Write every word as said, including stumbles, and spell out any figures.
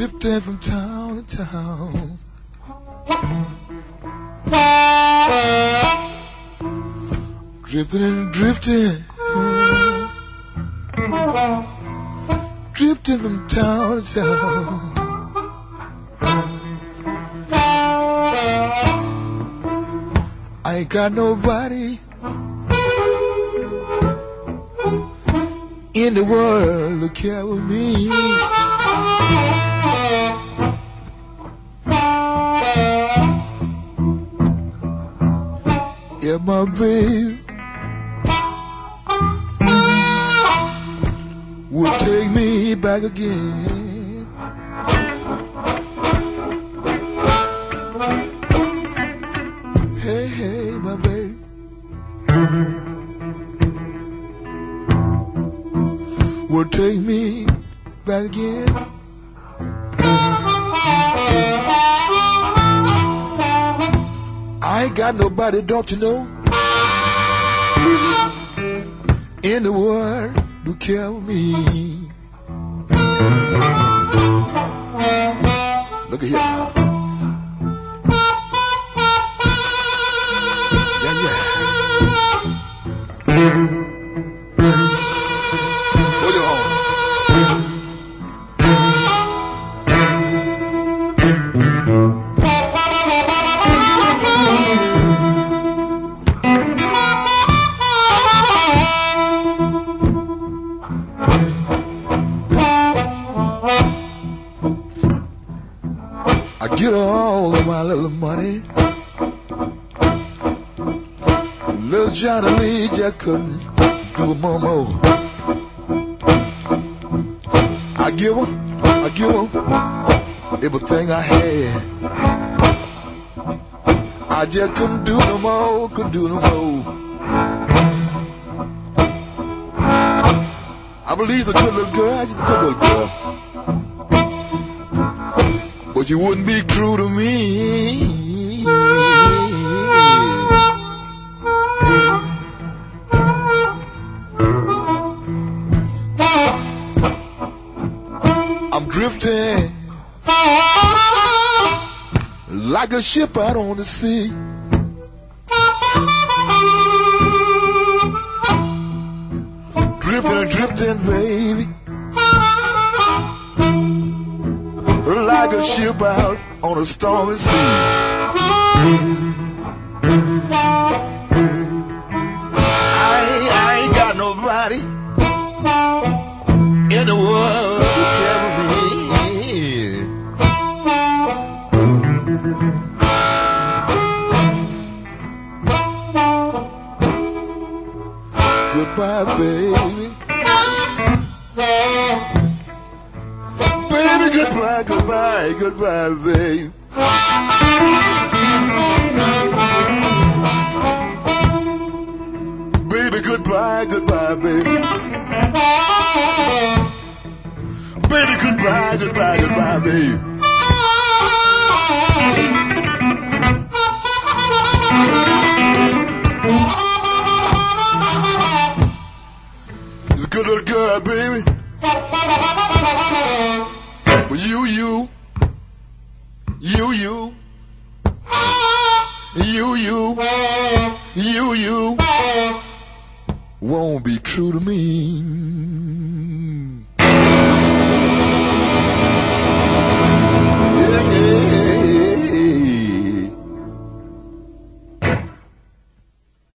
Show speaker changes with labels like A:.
A: drifting from town to town. Drifting and drifting. Drifting from town to town. I ain't got nobody in the world to care with me. Yeah, my baby will take me back again. Hey, hey, my baby will take me back again. I ain't got nobody, don't you know, in the world to care for me. Look at here now. Yeah, yeah. Hold your own. I get all of my little money. Little Johnny Lee just couldn't do more more. I give her, I give her everything I had. I just couldn't do no more, couldn't do no more. I believe the good little girl, she's a good little girl. But you wouldn't be true to me. I'm drifting like a ship out on the sea. Drifting, drifting, baby, like a ship out on a stormy sea. I ain't, I ain't got nobody in the world to carry me. Goodbye, baby. Baby, goodbye, goodbye, goodbye, babe. Baby, goodbye, goodbye, baby. Baby, goodbye, goodbye, goodbye, babe. You're a good little girl, baby. But you, you, you, you, you, you, you, you won't be true to me.